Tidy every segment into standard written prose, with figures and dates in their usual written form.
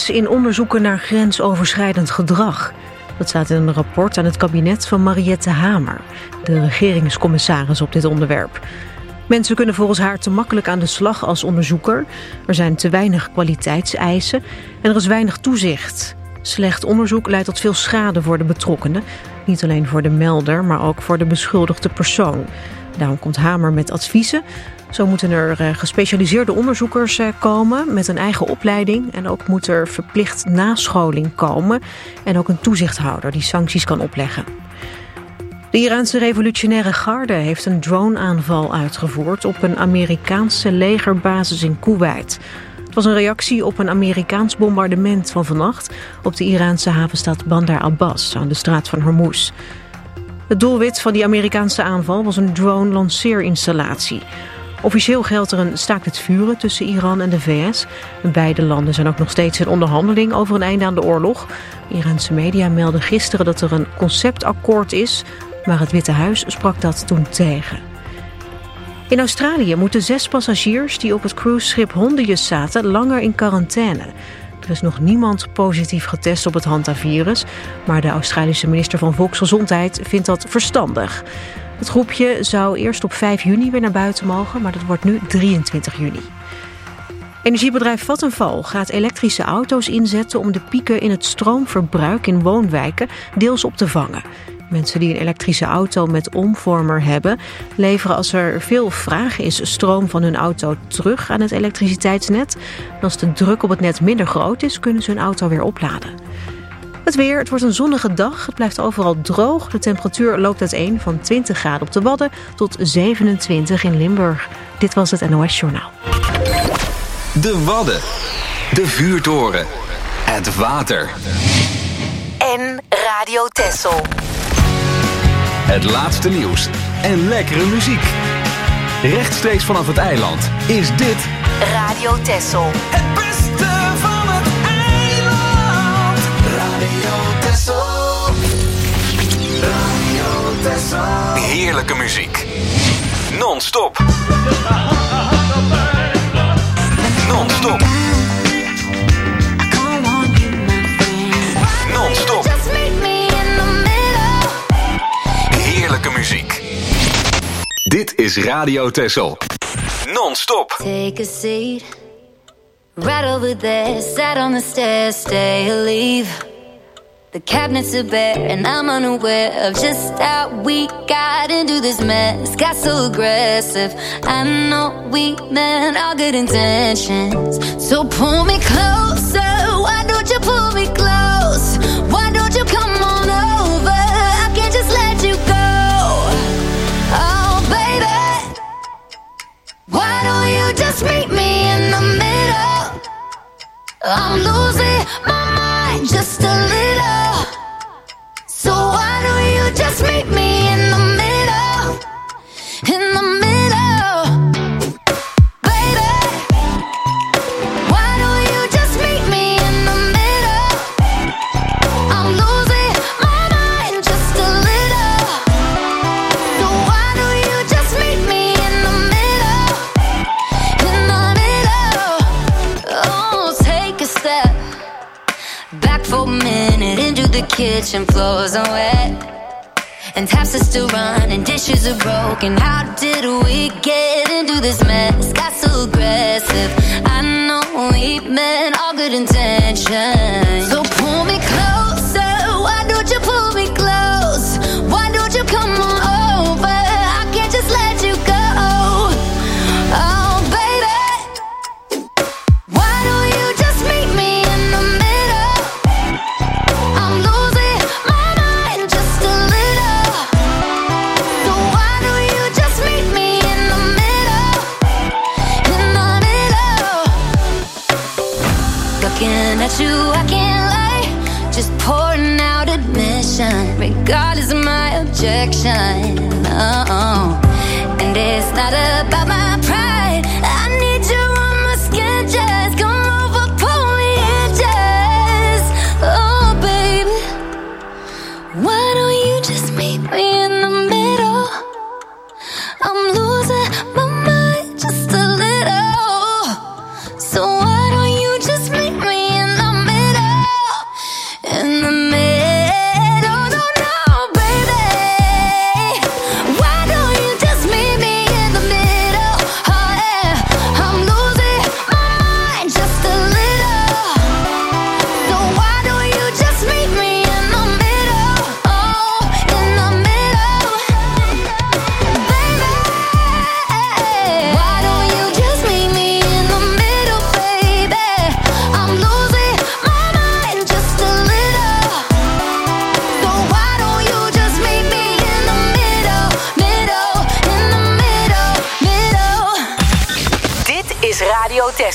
succes in onderzoeken naar grensoverschrijdend gedrag. Dat staat in een rapport aan het kabinet van Mariette Hamer, de regeringscommissaris op dit onderwerp. Mensen kunnen volgens haar te makkelijk aan de slag als onderzoeker. Er zijn te weinig kwaliteitseisen en er is weinig toezicht. Slecht onderzoek leidt tot veel schade voor de betrokkenen. Niet alleen voor de melder, maar ook voor de beschuldigde persoon. Daarom komt Hamer met adviezen. Zo moeten er gespecialiseerde onderzoekers komen met een eigen opleiding. En ook moet er verplicht nascholing komen. En ook een toezichthouder die sancties kan opleggen. De Iraanse revolutionaire garde heeft een drone-aanval uitgevoerd op een Amerikaanse legerbasis in Koeweit. Het was een reactie op een Amerikaans bombardement van vannacht op de Iraanse havenstad Bandar Abbas aan de straat van Hormuz. Het doelwit van die Amerikaanse aanval was een drone-lanceerinstallatie. Officieel geldt er een staakt het vuren tussen Iran en de VS. Beide landen zijn ook nog steeds in onderhandeling over een einde aan de oorlog. Iraanse media meldden gisteren dat er een conceptakkoord is, maar het Witte Huis sprak dat toen tegen. In Australië moeten 6 passagiers die op het cruiseschip Hondius zaten langer in quarantaine. Er is nog niemand positief getest op het hantavirus, maar de Australische minister van Volksgezondheid vindt dat verstandig. Het groepje zou eerst op 5 juni weer naar buiten mogen, maar dat wordt nu 23 juni. Energiebedrijf Vattenfall gaat elektrische auto's inzetten om de pieken in het stroomverbruik in woonwijken deels op te vangen. Mensen die een elektrische auto met omvormer hebben, leveren als er veel vraag is stroom van hun auto terug aan het elektriciteitsnet. En als de druk op het net minder groot is, kunnen ze hun auto weer opladen. Het weer, het wordt een zonnige dag, het blijft overal droog. De temperatuur loopt uiteen van 20 graden op de Wadden tot 27 in Limburg. Dit was het NOS Journaal. De Wadden, de vuurtoren, het water en Radio Texel. Het laatste nieuws en lekkere muziek. Rechtstreeks vanaf het eiland is dit Radio Texel. Het beste van het eiland. Radio Texel. Radio Texel. heerlijke muziek. Non-stop. Non-stop. Non-stop. Heerlijke muziek. Dit is Radio Texel. Non-stop. Take a seat. Right over there, sat on the stairs, stay or leave. The cabinets are bare and I'm unaware of just how we got into this mess. Got so aggressive. I know we meant all good intentions. So pull me closer. Why don't you pull me close? Why don't you come on over? I can't just let you go. Oh baby, why don't you just meet me in the middle? I'm losing my mind just a little. So why don't you just meet me in the middle? In the middle. Baby, why don't you just meet me in the middle? I'm losing my mind just a little. So why don't you just meet me in the middle? In the middle. Oh, take a step back for a minute into the kitchen, floors are wet and taps are still running, dishes are broken. How did we get into this mess? Got so aggressive. I know we meant all good intentions. So pull me closer. Why don't you pull me close? Why don't you come on over? I can't just let you go. Oh baby, why don't you just meet me in the middle? I'm losing my mind just a little. So why don't you just meet me in the middle? In the middle. Looking at you, I can't lie. Just pouring out admission, regardless of my objection. Oh, and it's not about my pride. I need you on my skin, just come over, pull me in, just. Oh, baby, why don't you just meet me in the middle? I'm losing my mind just a little. So why don't you just meet me in the middle?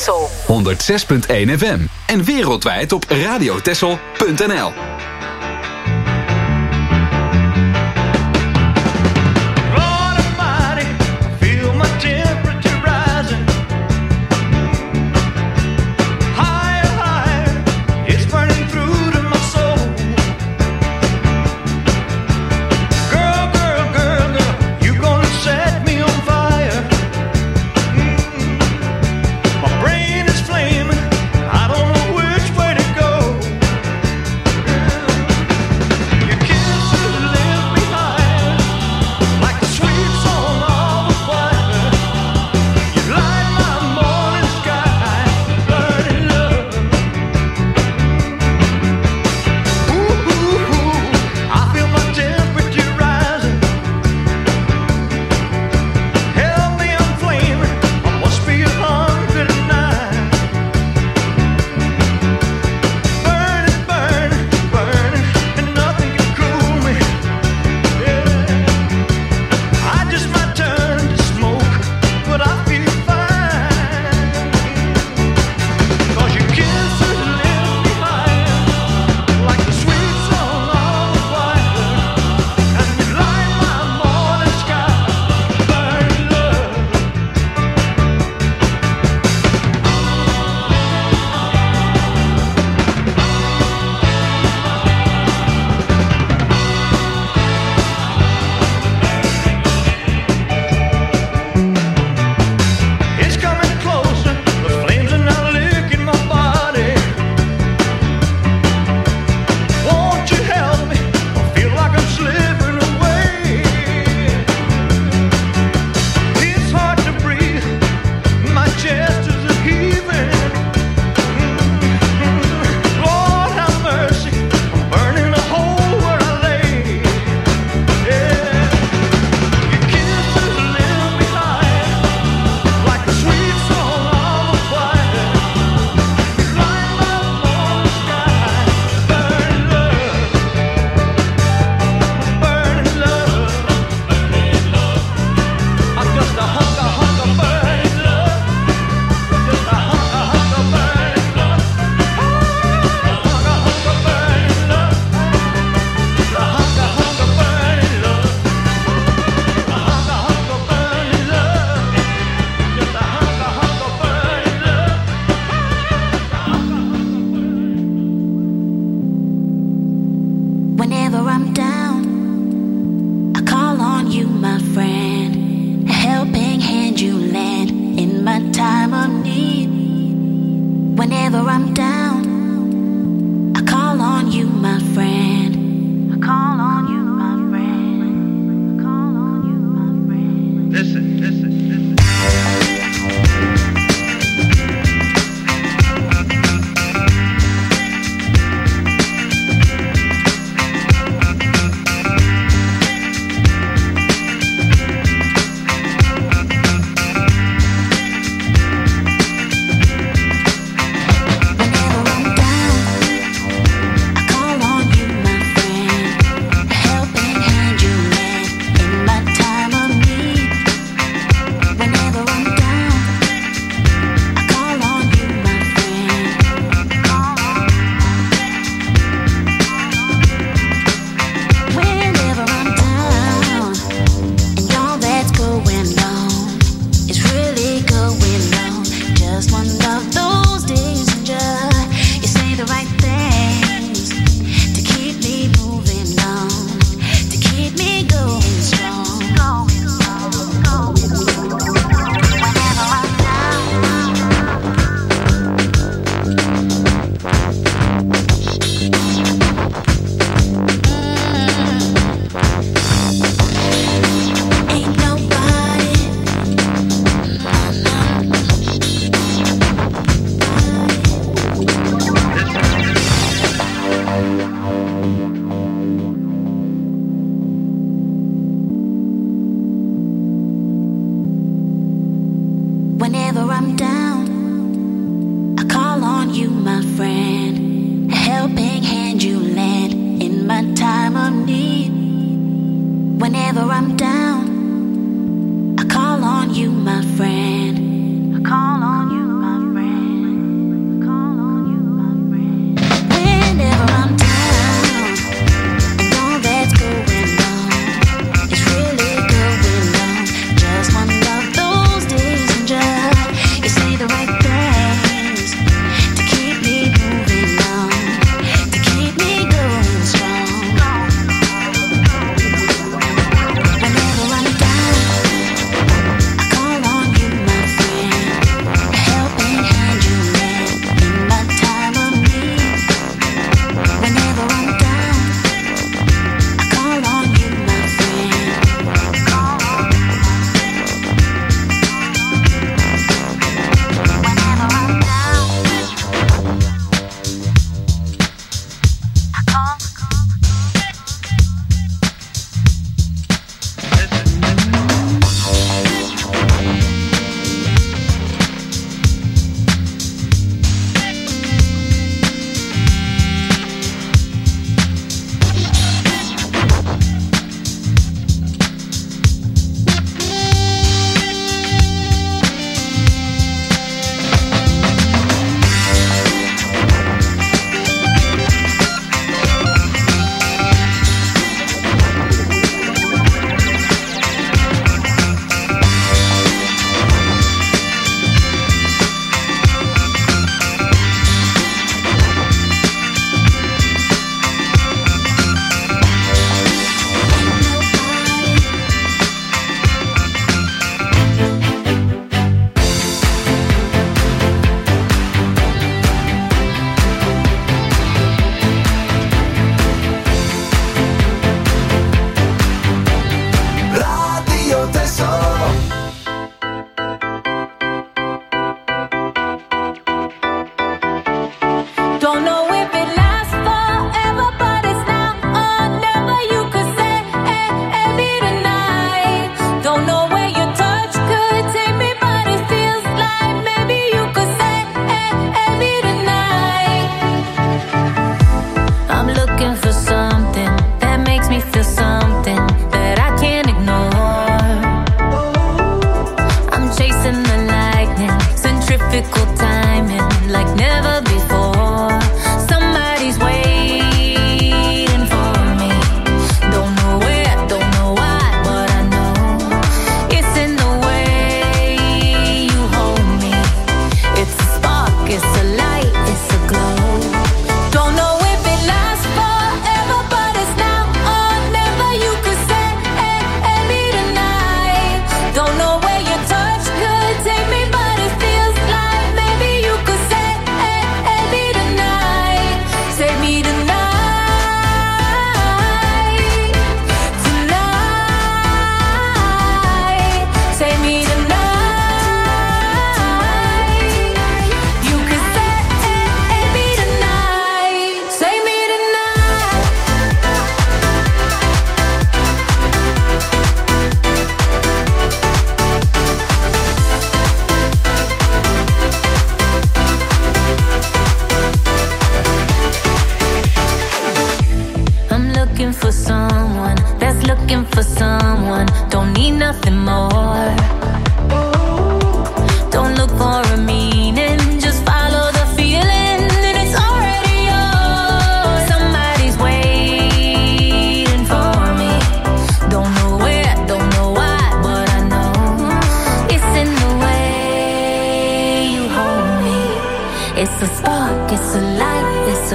Texel. 106.1 FM. En wereldwijd op radiotexel.nl. Whenever I'm down, I call on you, my friend.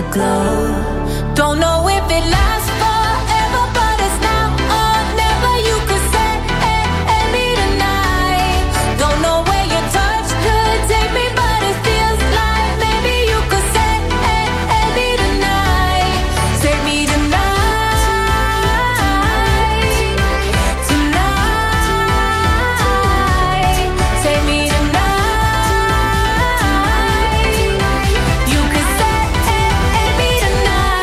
glow. Don't know if it lasts forever, but it's now or never. You could say me tonight. Don't know where your touch could take me, but it feels like maybe you could say me tonight. Say me tonight. Tonight. Say me tonight. You could say me tonight.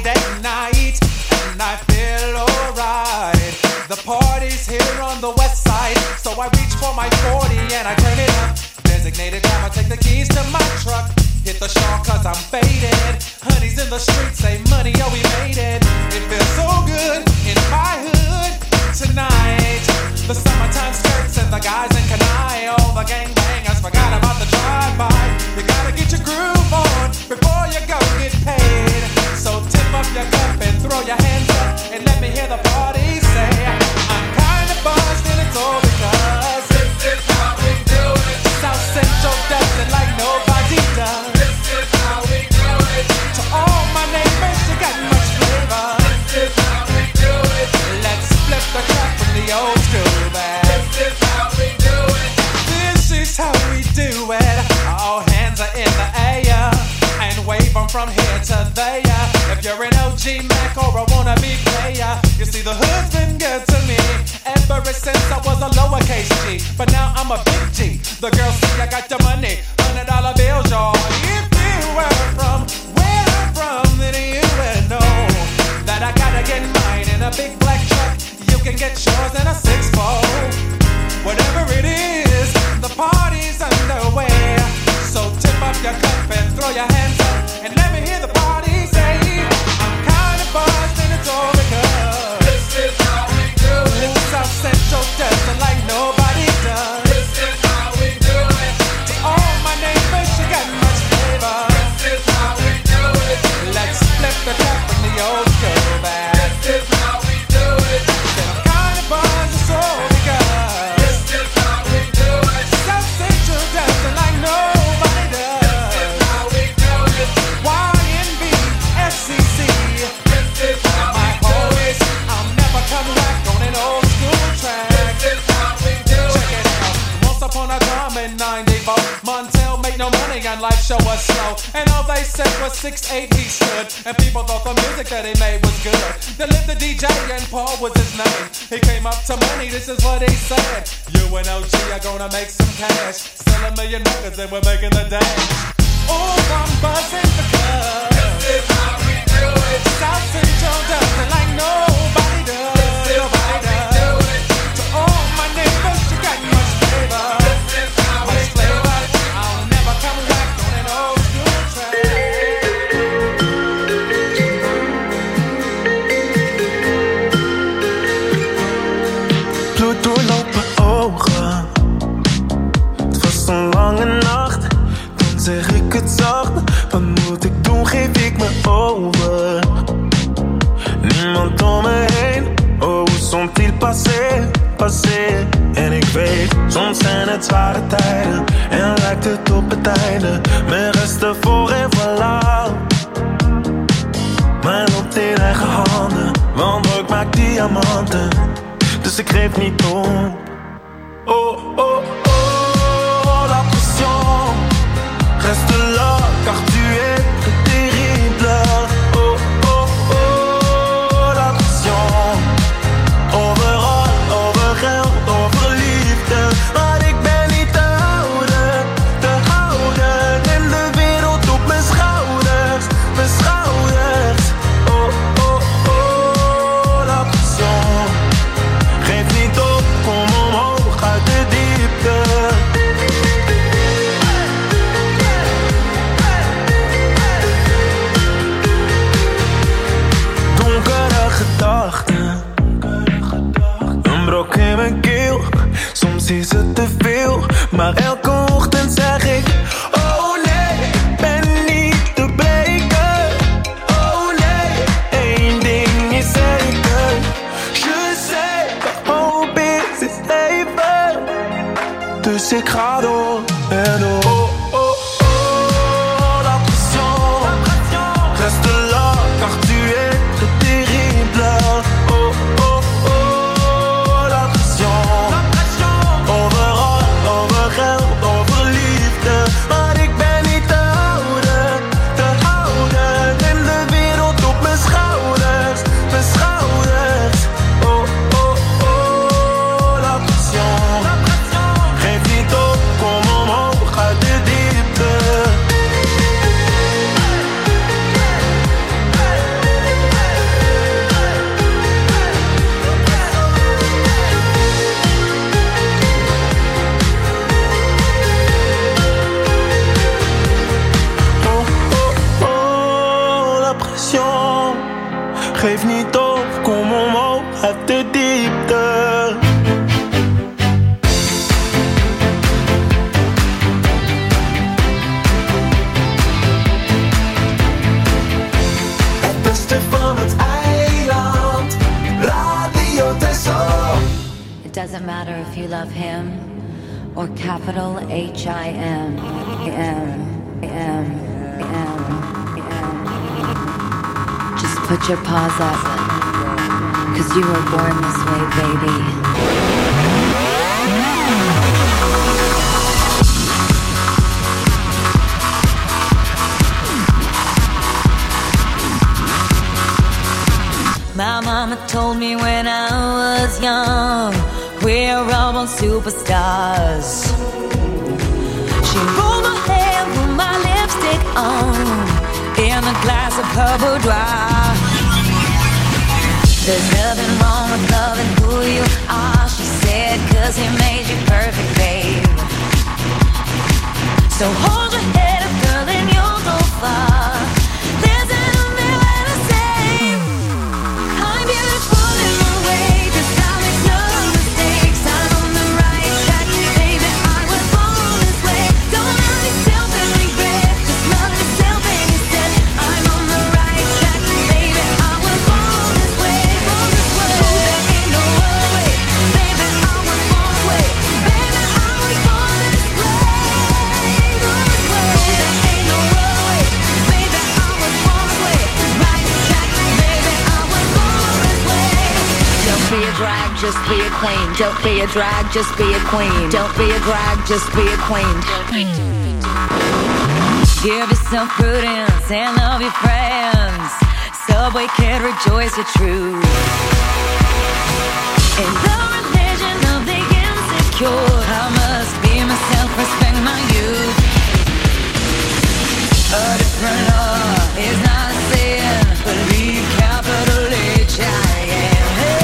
Friday night, and I feel alright. The party's here on the west side, so I reach for my 40 and I turn it up. Designated driver, take the keys to my truck. Hit the shawl cause I'm faded. Honey's in the streets, say money, oh we made it. It feels so good in my hood tonight. The summertime skirts and the guys in Kanai. All the gangbangers forgot about the drive-by. You gotta get your groove on before you go get paid. So tip up your cup and throw your hands up and let me hear the party say, I'm kinda buzzed and it's all because this is how we do it. South Central does it like nobody does. This is how we do it. To all my neighbors, you got much flavor. This is how we do it. Let's flip the crap from the old school back. This is how we do it. This is how we do it. All hands are in the air and wave them from here to there. If you're an OG Mac or a wannabe player, you see the hood's been good to me ever since I was a lowercase G. But now I'm a big G. The girls see I got the money, $100 bills, y'all. If you were from where I'm from, then you would know that I gotta get mine in a big black truck. You can get yours in a 6-4. Whatever it is, the party's underway. So tip up your cup and throw your hands up and let me hear the party say, I'm kinda buzzed and it's all because this is how we do it. South Central does it like nobody does. This is how we do it. To all my neighbors, you got much flavor. This is how we do it. Let's flip the cup from the old school back. This is how we do it. I'm kinda buzzed, it's all because this is how we do it. South Central does it like nobody does. This is how we do it. YNB, FCC. This is how my homies, I'll never come back on an old school track. This is how we do it. Check it out. Once upon a time in 94, Montel made no money and life show was slow. And all they said was 6'8" he stood. And people thought the music that he made was good. They lived the DJ and Paul was his name. He came up to money, this is what he said. You and OG are gonna make some cash. Sell $1 million records and we're making the dash. Oh, I'm buzzing because this is how we do it. South Central does it like nobody does. This is how we do it. To all my neighbors, you got much flavor. This is how we do it. I'll never come back on an old school track. Bloed doorlopen ogen. Het was een lange nacht. Dan zeg ik het zacht. Wat moet ik doen? Geef ik me over. Niemand om me heen. Oh, hoe sont-ils passé, passé. En ik weet, soms zijn het zware tijden. En lijkt het op het einde. Mijn resten voor en voilà. Maar loopt in eigen handen. Want ik maak diamanten. Dus ik geef niet om. Oh, oh, oh, la pression reste là, car tu es très terrible. Oh, oh, oh, la pression. Overal, over geld, over liefde. Maar ik ben niet te houden, te houden. Neem de wereld op mijn schouders, mijn schouders. Oh, oh, oh, la pression. Geef niet op, kom omhoog uit de diepte. Donkere gedachten, een brok in mijn keel. Soms is het te veel, maar elke ochtend zeg ik: oh nee, ben niet te breken. Oh nee, één ding is zeker. Je sais, de hoop is even. Dus ik ga door en door. Oh, oh, oh, la pression reste là, car tu es très terrible. Oh, oh, oh, la pression. Overal, over geld, over liefde. Maar ik ben niet te houden, te houden. Neem de wereld op mijn schouders, mijn schouders. Oh, oh, oh, la pression. Geef niet op, kom omhoog uit de Geef niet op, kom omhoog uit de diepte. Het beste van het eiland, Radio Texel. It doesn't matter if you love him or capital H-I-M. Just put your paws up, 'cause you were born this way, baby. My mama told me when I was young, we're all born superstars. She rolled my hair, put my lipstick on, in a glass of her boudoir. There's nothing wrong with loving who you are, she said, 'cause he made you perfect, babe. So hold your head up, girl, and you'll go far. There's an way to say I'm beautiful in my way, 'cause I make no mistakes. I'm on the right track, baby, I was born this way. Don't hurt yourself and regret, just love yourself and you said I'm on the right track, baby, I was born this way, born this way. There ain't no other way, baby, I was born this way. Baby, I was born this way, born this way. There ain't no other way, baby, I was born this way. Right track, baby, I was born this way. Don't be a drag, just be a queen. Don't be a drag, just be a queen. Don't be a drag, just be a queen. Give yourself prudence and love your friends. Subway kid, rejoice your truth. In the religion of the insecure, I must be myself, respect my youth. A different law is not a sin, believe capital H-I-M.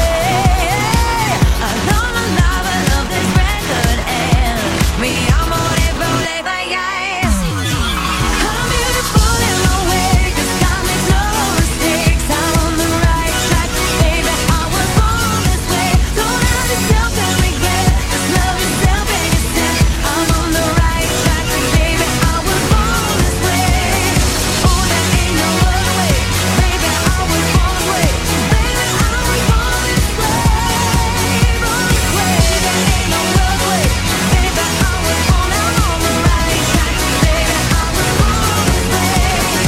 I love my life, I love this record, and me, I'm on it, forever, yes. I'm beautiful in my way, 'cause God makes no mistakes. I'm on the right track, baby, I was born this way. Don't hurt yourself and regret, just love yourself and you said I'm on the right track, baby, I was born this way. Oh, there ain't no other way, baby, I was born this way. Baby, I was born this way, born this way. There ain't no other way, baby, I was born, I'm on the right track, baby, I was born this way.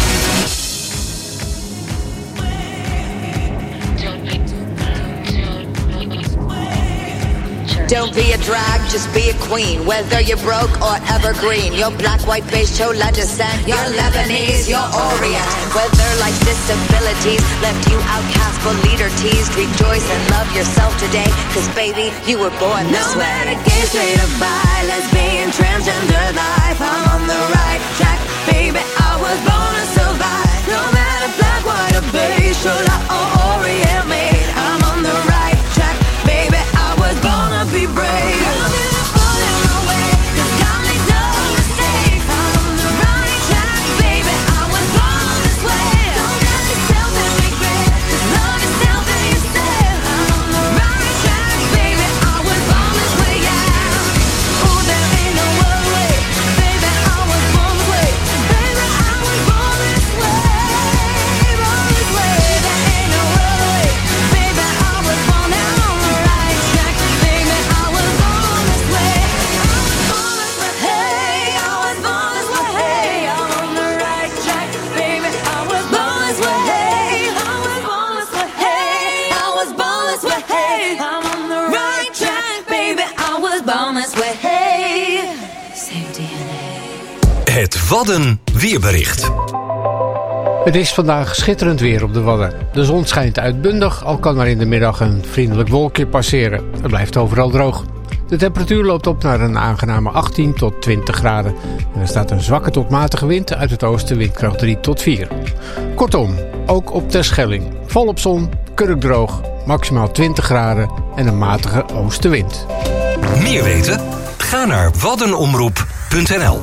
Don't be a drag, just be a queen. Whether you're broke or evergreen, your black, white, beige, chola descent, you're Lebanese, you're Orient. Whether life's disabilities left you outcast but leader teased, rejoice and love yourself today, 'cause baby, you were born this No way. matter gay, straight or bi, lesbian, transgender life, I'm on the right track, baby, I was born to survive. No matter black, white or beige, chola or Orient made, I'm on the right track, baby, I was born to be brave. I'm beautiful in my way, 'cause God makes no mistakes. I'm on the right track, baby, I was born this way. Don't hurt yourself and regret, just love yourself and you said I'm on the right track, baby, I was born this way, yeah. Oh, there ain't no other way, baby, I was born this way. Baby, I was born this way, born this way. There ain't no other way, baby, I was born, I'm on the right track, baby, I was born this way. Hey, I was born this way, hey, I'm on the right track, baby, I was born this way, hey, I was born this way, hey, I was born this way, hey, I'm on the right track, baby, I was born this way, hey. Same DNA. Het Wadden weerbericht. Het is vandaag schitterend weer op de Wadden. De zon schijnt uitbundig, al kan er in de middag een vriendelijk wolkje passeren. Het blijft overal droog. De temperatuur loopt op naar een aangename 18 tot 20 graden. En er staat een zwakke tot matige wind uit het oosten, windkracht 3 tot 4. Kortom, ook op Terschelling. Volop zon, kurkdroog, maximaal 20 graden en een matige oostenwind. Meer weten? Ga naar waddenomroep.nl.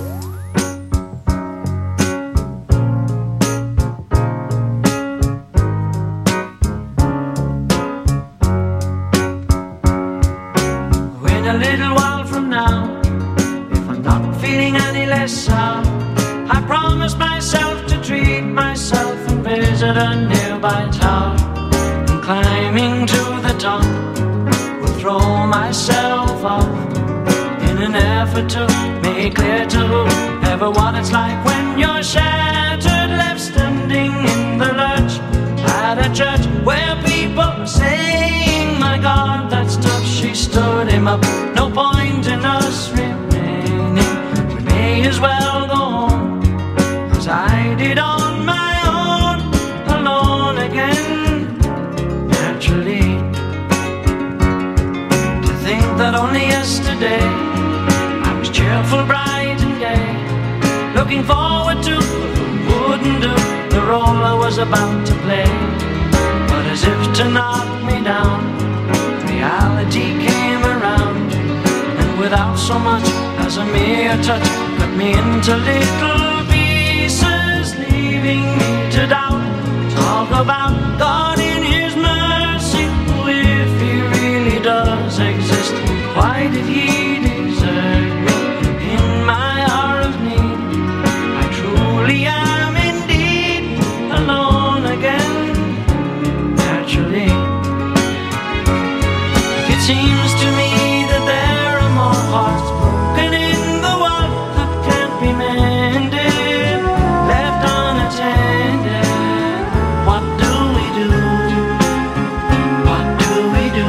climbing to the top, will throw myself off in an effort to make clear to whoever what it's like when you're shattered, left standing in the lurch at a church where people are saying, my God, that's tough. She stood him up. No point in us remaining. We may as well go home, as I did on my own, alone again. Naturally, to think that only yesterday I was cheerful, bright and gay, looking forward to what wouldn't do the role I was about to play. But as if to knock me down, reality came around, and without so much as a mere touch, cut me into little pieces, leaving me to doubt. Talk about God in His mercy, who, if He really does exist, why did He desert me in my hour of need? I truly am indeed alone again. Naturally, it seems to me that there are more hearts broken in the world that can't be mended, left unattended. What do we do? What do we do?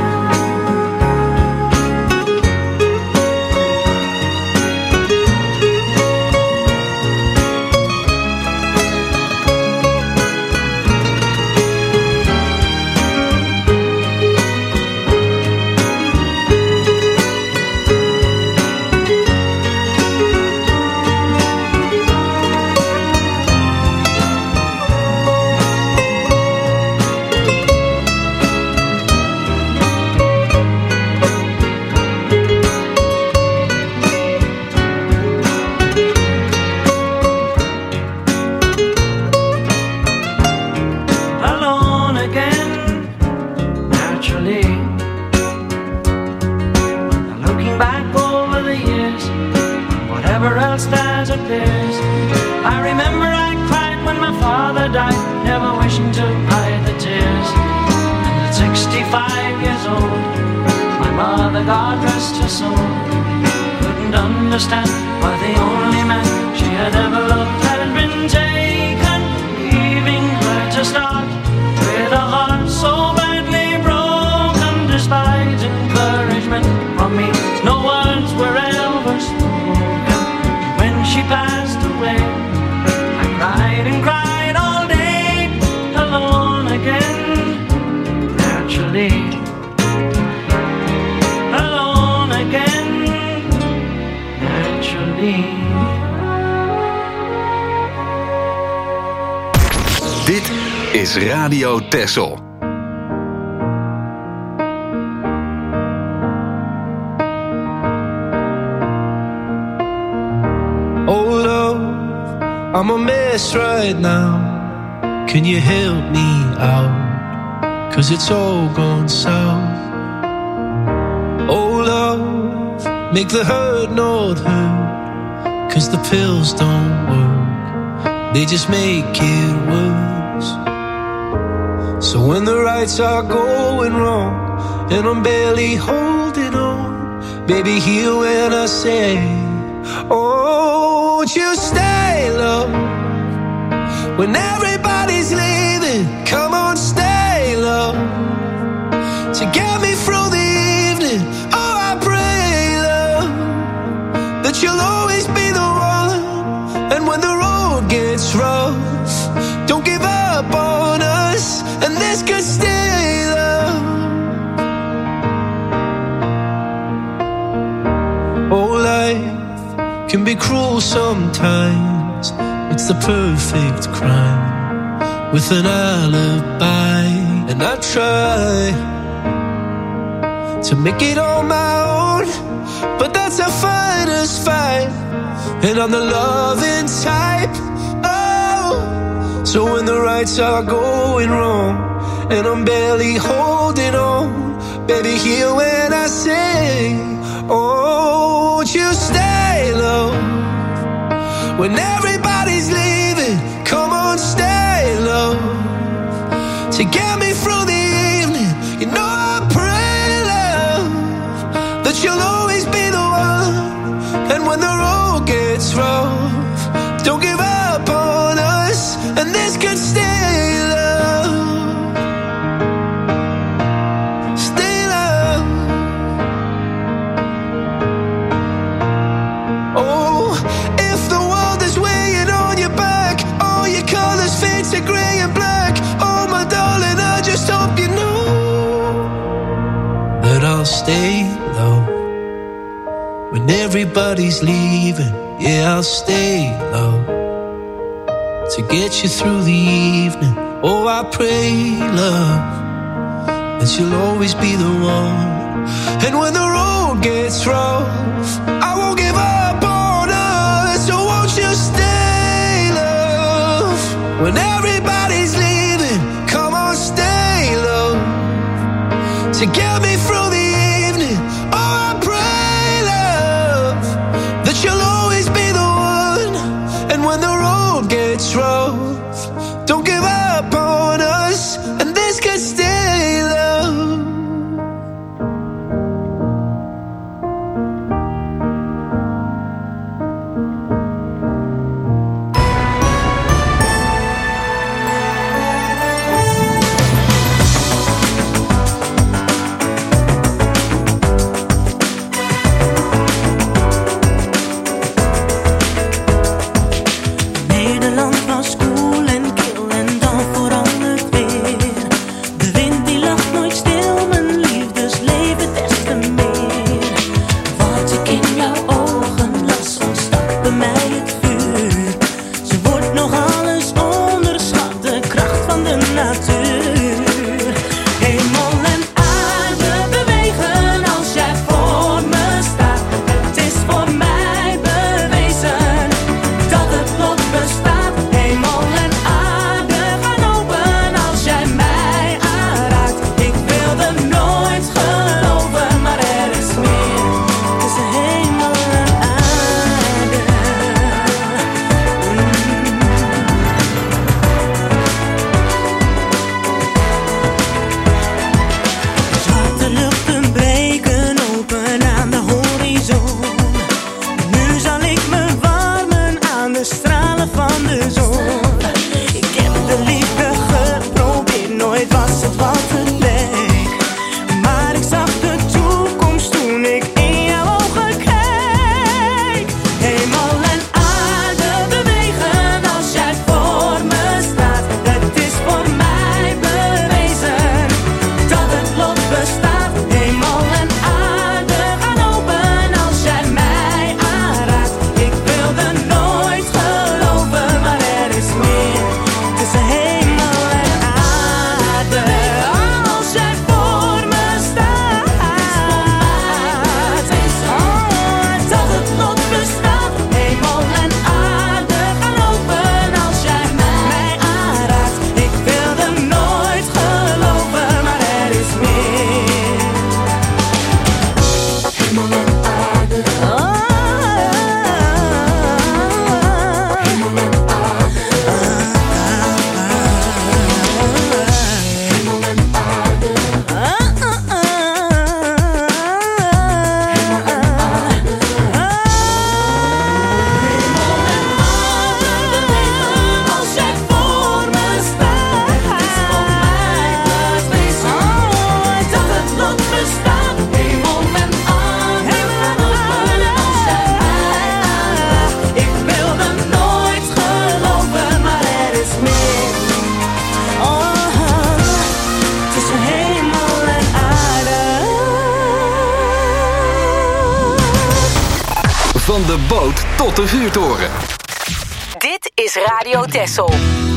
Alone again, naturally. Now looking back over the years, whatever else that appears, I remember I cried when my father died, never wishing to hide the tears. And at 65 years old, my mother, God rest her soul, couldn't understand why the only man she had ever loved had been taken, leaving her to start with a heart so badly broken. Despite encouragement from me, no words were ever spoken. When she passed away, I cried and cried all day, alone again. Naturally, alone again. Naturally. Dit is Radio Texel. Oh love, I'm a mess right now. Can you help me out? 'Cause it's all gone south. Oh love, make the hurt not hurt. 'Cause the pills don't work, they just make it worse. So when the rights are going wrong and I'm barely holding on, baby, hear when I say, oh, won't you stay, love? When everybody's leaving, come on, stay, love. To get me through the evening, oh, I pray, love, that you'll always be the one. And when the road gets rough, don't give up on us, and this could stay, love. Oh, life can be cruel sometimes. It's the perfect crime with an alibi. And I try to make it on my own, but that's a fighter's fight, and I'm the loving type. Oh, so when the rights are going wrong and I'm barely holding on, baby, hear when I sing, oh, won't you stay, love? When everybody's leaving, come on, stay, love. To get me through the You know I pray, love, that you'll always be the one. And when the road gets rough, don't give up on us, and this could stay, love. Stay, love. Oh, if the world is weighing on your back, all your colors fade to gray and black. Oh, my darling, I just hope you know that I'll stay low when everybody's leaving. Yeah, I'll stay low to get you through the evening. Oh, I pray, love, that you'll always be the one. And when the road gets rough, I won't give up on us. So won't you stay, love? When everybody's leaving, come on, stay, love, to get me through the evening. Oh, I pray, love, that you'll always be the one. And when the road gets rough, don't give up on us, and this could stay, love. Nederland was koel en kil en dan verandert weer. De wind die lacht nooit stil, mijn liefdesleven des te meer. Wat ik in jouw ogen las, ontstak bij mij het vuur. Ze wordt nog alles onderschat, de kracht van de natuur. Hemel en aarde bewegen als jij voor me staat. Het is voor mij bewezen dat het lot bestaat. Hemel en aarde gaan open als jij mij aanraakt. Ik wilde nooit geloven, maar er is meer tussen hemel en aarde. Zwarte luchten breken open aan de horizon. Nu zal ik me warmen aan de stralen van de zon. Ik heb de liefde geprobeerd, nooit was het wat het leek. Maar ik zag de toekomst toen ik in jouw ogen keek. Hemel en aarde bewegen als jij voor me staat. Het is voor mij bewezen dat het lot bestaat. Hemel en aarde gaan open als jij mij aanraakt. Ik wilde nooit geloven, maar er is meer tussen hemel en aarde. Als jij voor me staat, dat het lot bestaat. Hemel en aarde gaan open als jij mij aanraakt. Ik wilde nooit geloven, maar er is meer. Hemel en aarde. Hemel en aarde. Hemel en aarde. Als jij voor me staat, het is voor mij bewezen dat het lot bestaat. Hemel en aarde gaan open als jij mij aanraakt. Ik wilde nooit geloven, maar er is meer. Tussen hemel en aarde. Van de boot tot de vuurtoren. Dit is Radio Texel.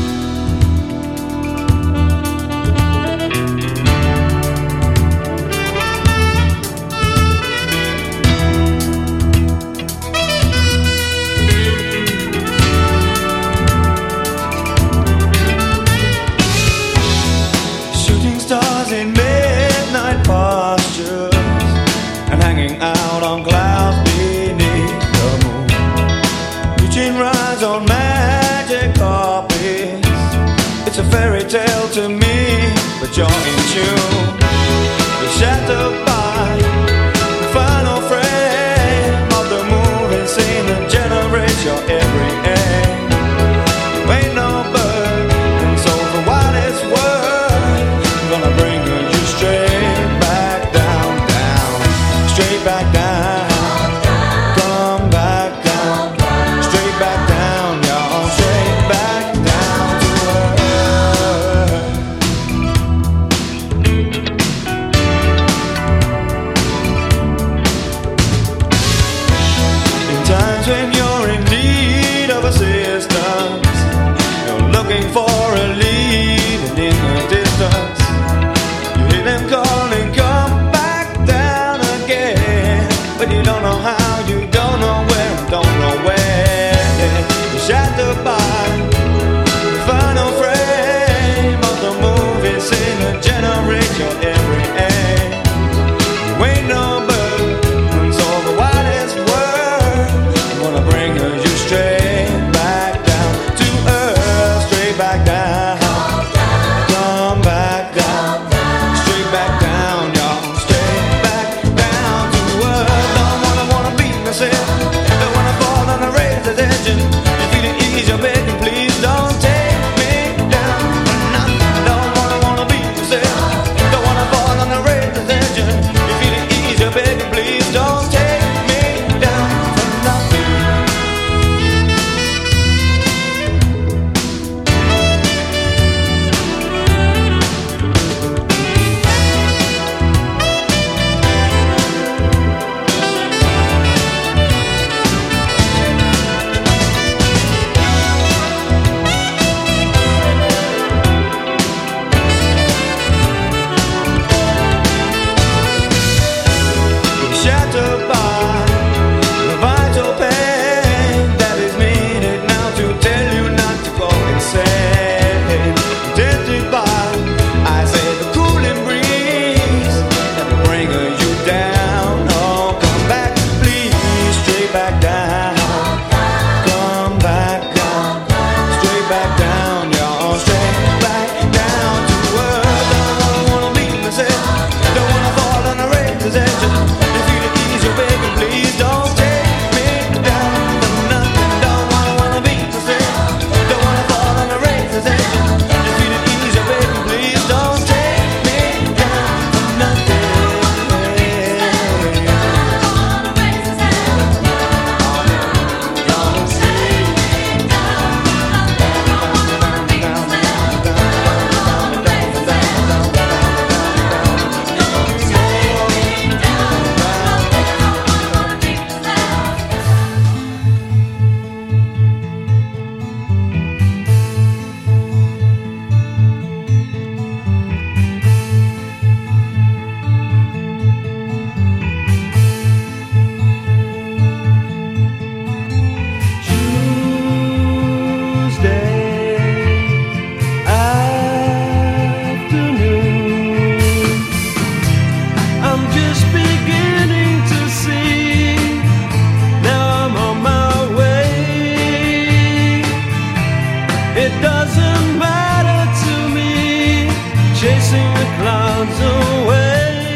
Shooting stars in midnight postures and hanging out on clouds beneath the moon. Reaching rides on magic carpets. It's a fairy tale to me, but you're in tune. clouds away.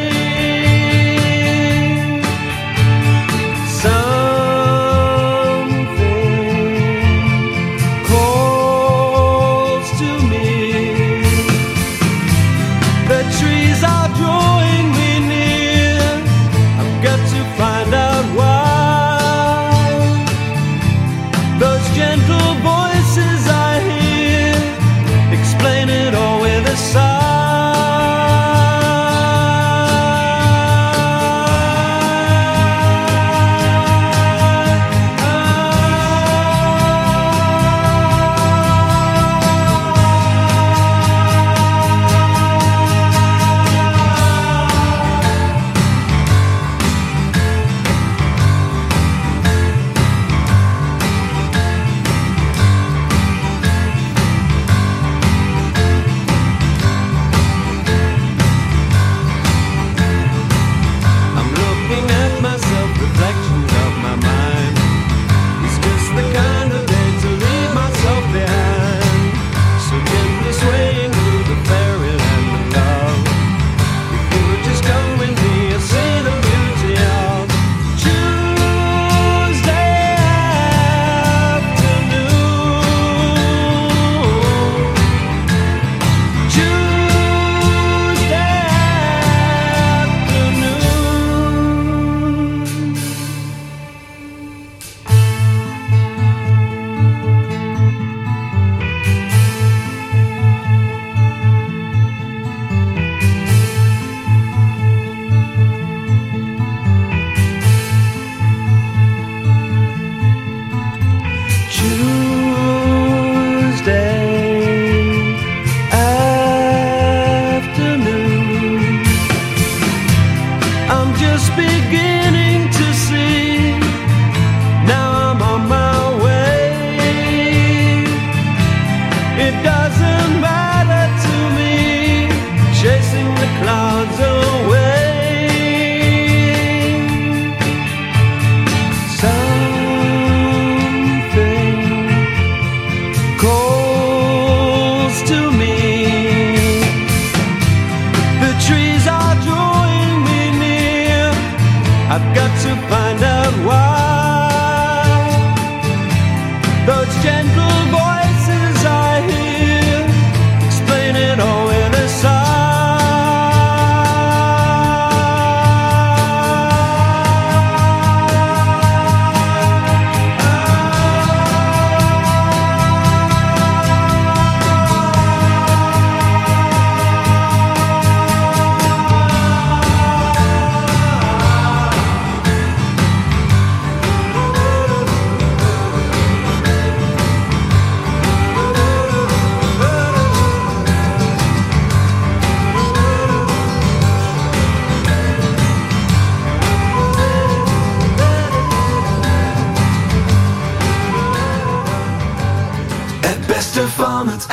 Van het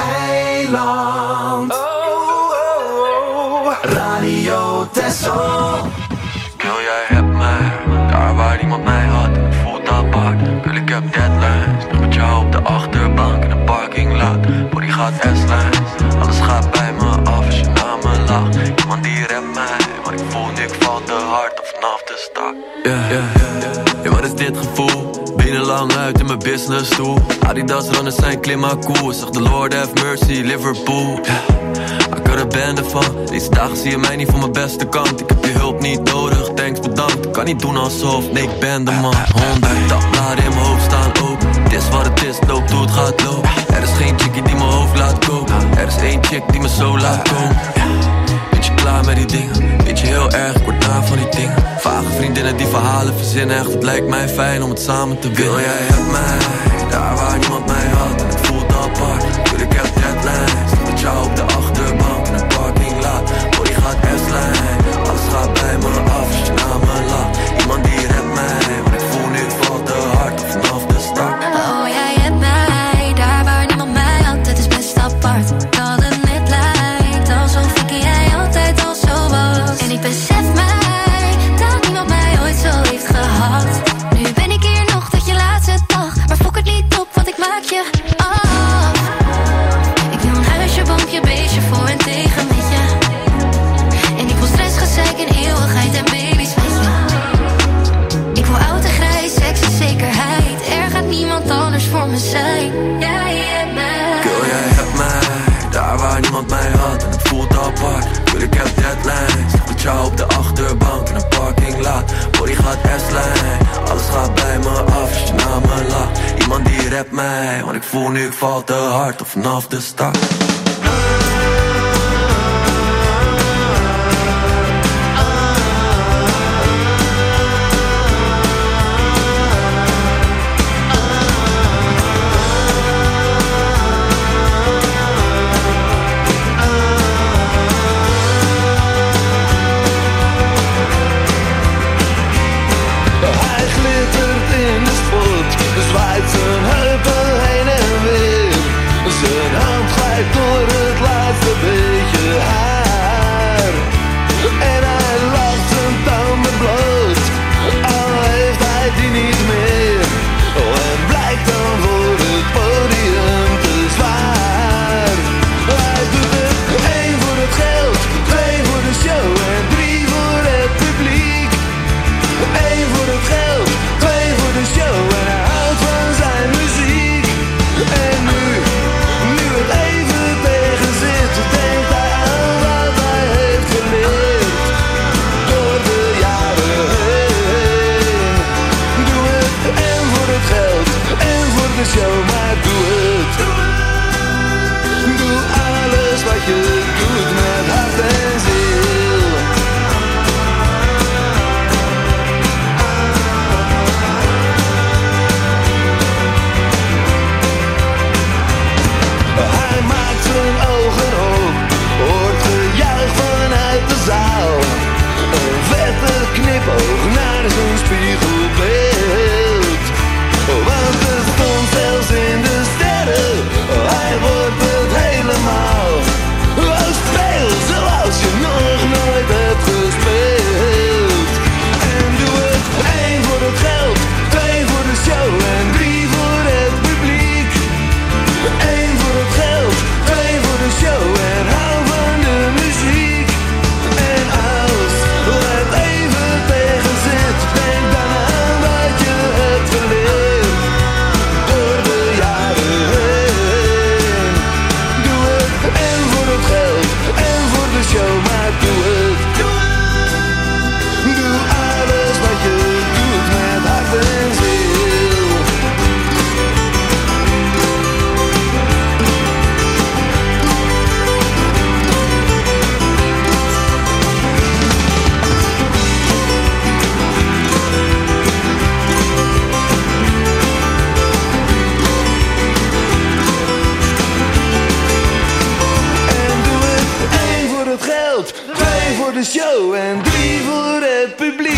eiland. Radio Texel. Girl, jij hebt mij daar waar niemand mij had. Het voelt apart. Girl, ik heb deadlines. Nog met jou op de achterbank in de parking lot. Body gaat S-lines. Alles gaat bij me af als je naar me lacht. Iemand die rept mij, maar ik voel nu ik val te hard of vanaf de start. Ja, wat is dit gevoel? Benen lang uit in mijn business toe. Adidas runners zijn klimaatkoers. Zeg de Lord have mercy, Liverpool. Ik had er bende van. Deze dagen zie je mij niet van mijn beste kant. Ik heb je hulp niet nodig, thanks bedankt. Ik kan niet doen alsof, nee ik ben de man. 100 dagbladen in mijn hoofd staan open. Het is wat het is, loopt hoe het gaat lopen. Er is geen chickie die mijn hoofd laat koken. Er is één chick die me zo laat komen. Beetje klaar met die dingen. Beetje heel erg, ik word na van die dingen. Vage vriendinnen die verhalen verzinnen. Echt, het lijkt mij fijn om het samen te winnen. Jij hebt mij, daar waar niemand mij had. En ik voel het apart, wil ik heb deadlines. Met jou op de achterbank in een parking lot. Body gaat S-lijn, alles gaat bij me af als je naar me lacht. Iemand die redt mij, maar ik voel nu ik val te hard vanaf de start. Oh, jij hebt mij, daar waar niemand mij had. Het is best apart, dat het net lijkt alsof ik en jij altijd al zo was. En ik besef mij, dat niemand mij ooit zo heeft gehad. Nu ben ik hier nog tot je laatste dag, maar fok het niet op, want ik maak je gewoon ik val te hard of vanaf de start. Zwaait zijn heupen heen en weer. Zijn hand glijdt door het laatste beetje haar. En hij lacht zijn tanden bloot, al heeft hij die niet meer. Oh, en blijkt dan voor het podium te zwaar. Hij doet het 1 voor het geld, 2 voor de show en 3 voor het publiek. 1 voor het geld, 2 voor de show en hij houdt van zijn muziek. En nu het even tegen zit, denkt hij aan wat hij heeft geleerd door de jaren heen. Doe het en voor het geld en voor de show, maar doe het. Doe alles wat je doet met hart en ziel. Hij maakt zijn ogen op, hoort gejuich vanuit de zaal. Een vette knipoog naar zijn spiegelbeeld. Want het stond zelfs in de sterren, hij wordt het helemaal. Oh, speel zoals je nog nooit hebt gespeeld. En doe het 1 voor het geld, 2 voor de show en 3 voor het publiek. 1 voor het geld, 2 voor de show en hou van de muziek. En als het even tegen zit, denk dan aan wat je hebt geleerd door de jaren heen. Doe het en voor het geld en voor de show, maar doe het. Doe alles wat je doet met hart en ziel. En doe het 1 voor het geld, 2 voor de show en 3 voor het publiek.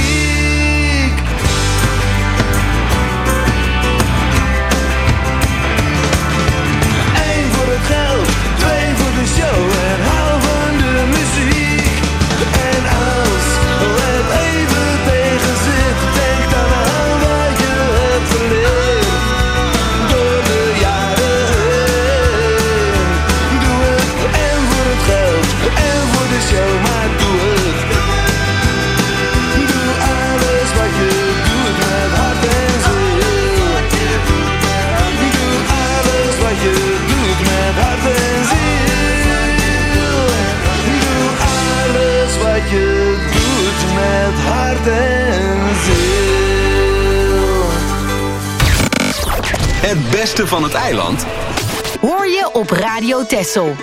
1 voor het geld, 2 voor de show en hou van de muziek. En als het even tegen zit, denk dan aan wat je hebt geleerd door de jaren heen. Doe het en voor het geld en voor de show, maar doe het. Doe alles wat je doet met hart en ziel. Doe alles wat je doet met hart en ziel. Doe alles wat je doet met hart en ziel. Het beste van het eiland Hoor je op Radio Texel.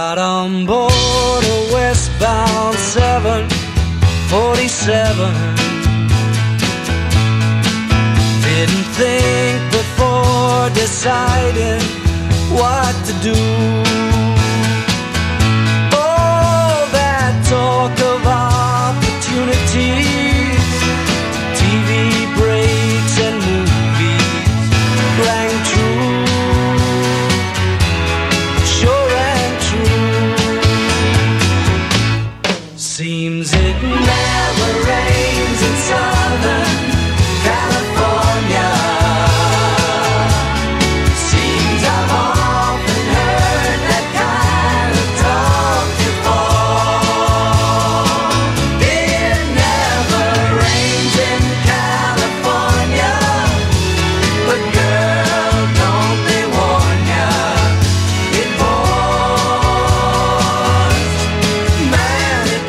Got on board a westbound 747. Didn't think before deciding what to do. All that talk of opportunities, TV breaks and movies rang true. Sure and true. Seems it never rains in Southern California. Seems I've often heard that kind of talk before. It never rains in California, but girl, don't they warn ya? It pours, man, it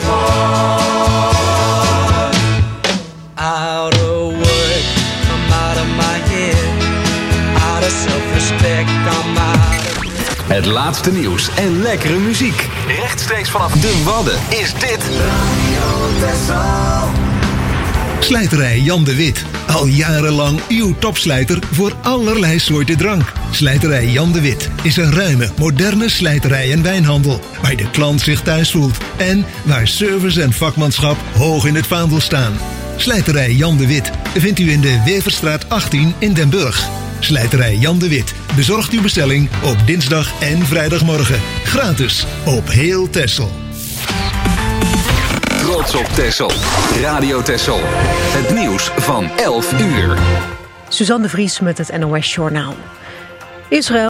pours. Out of work, I'm out of my head. Out of self-respect, I'm out of... Het laatste nieuws en lekkere muziek. Rechtstreeks vanaf de Wadden is dit Slijterij Jan de Wit. Al jarenlang uw topslijter voor allerlei soorten drank. Slijterij Jan de Wit is een ruime, moderne slijterij en wijnhandel. Waar de klant zich thuis voelt. En waar service en vakmanschap hoog in het vaandel staan. Slijterij Jan de Wit vindt u in de Weverstraat 18 in Den Burg. Slijterij Jan de Wit bezorgt uw bestelling op dinsdag en vrijdagmorgen. Gratis op heel Texel. Trots op Texel. Radio Texel. Het nieuws van 11 uur. Suzanne de Vries met het NOS Journaal. Israël